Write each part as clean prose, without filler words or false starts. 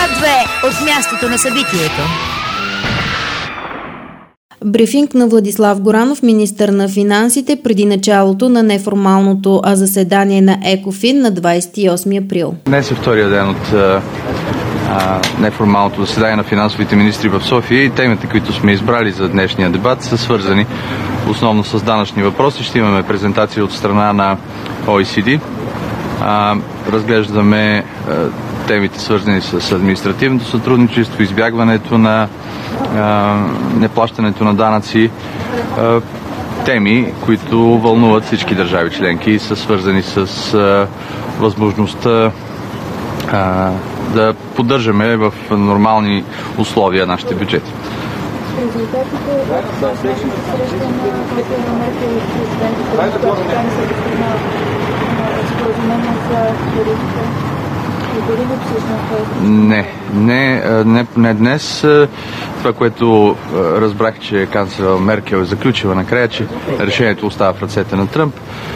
К2 от мястото на събитието. Брифинг на Владислав Горанов, министър на финансите, преди началото на неформалното заседание на ЕКОФИН на 28 април. Днес е втория ден от неформалното заседание на финансовите министри в София и темите, които сме избрали за днешния дебат, са свързани основно с данъчни въпроси. Ще имаме презентация от страна на OECD. Разглеждаме темите, свързани с административното сътрудничество, избягването на неплащането на данъци, теми, които вълнуват всички държави членки и са свързани с възможността да поддържаме в нормални условия нашите бюджети. Резултатите от днешната среща на Меркел и президента, споразумение за тарифите, дали не обсъждате? Не днес. Това, което разбрах, че канцлер Меркел е заключила накрая, че решението остава в ръцете на Тръмп.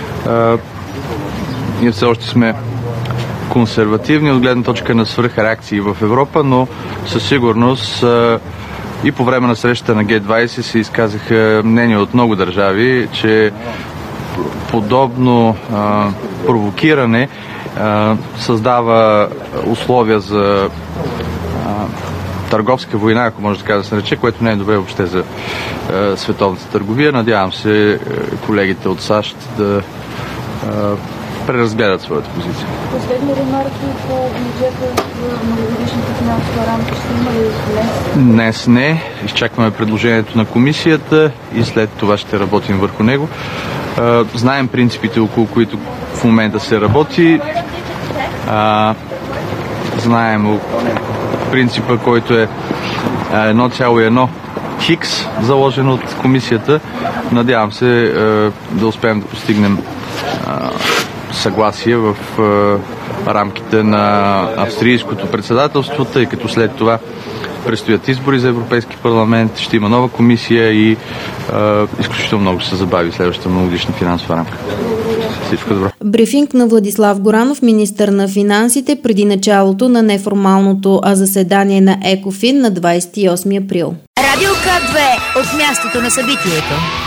Ние все още сме консервативни от гледна точка на свръхреакции в Европа, но със сигурност и по време на срещата на Г20 се изказаха мнения от много държави, че подобно провокиране създава условия за търговска война, ако може така да се нарече, което не е добре въобще за световната търговия. Надявам се колегите от САЩ да преразгледат своята позиция. Последни ремарки по бюджета за многогодишната финансова рамка ще има ли днес? Днес не. Изчакваме предложението на комисията и след това ще работим върху него. Знаем принципите, около които в момента се работи. Знаем принципа, който е 1,1 хикс, заложен от комисията. Надявам се да успеем да постигнем съгласие в рамките на австрийското председателство, тъй като след това предстоят избори за Европейски парламент, ще има нова комисия и изключително много ще се забави следващата многогодишна финансова рамка. Всичко добро. Брифинг на Владислав Горанов, министър на финансите, преди началото на неформалното заседание на ЕКОФИН на 28 април. Радио К2 от мястото на събитието.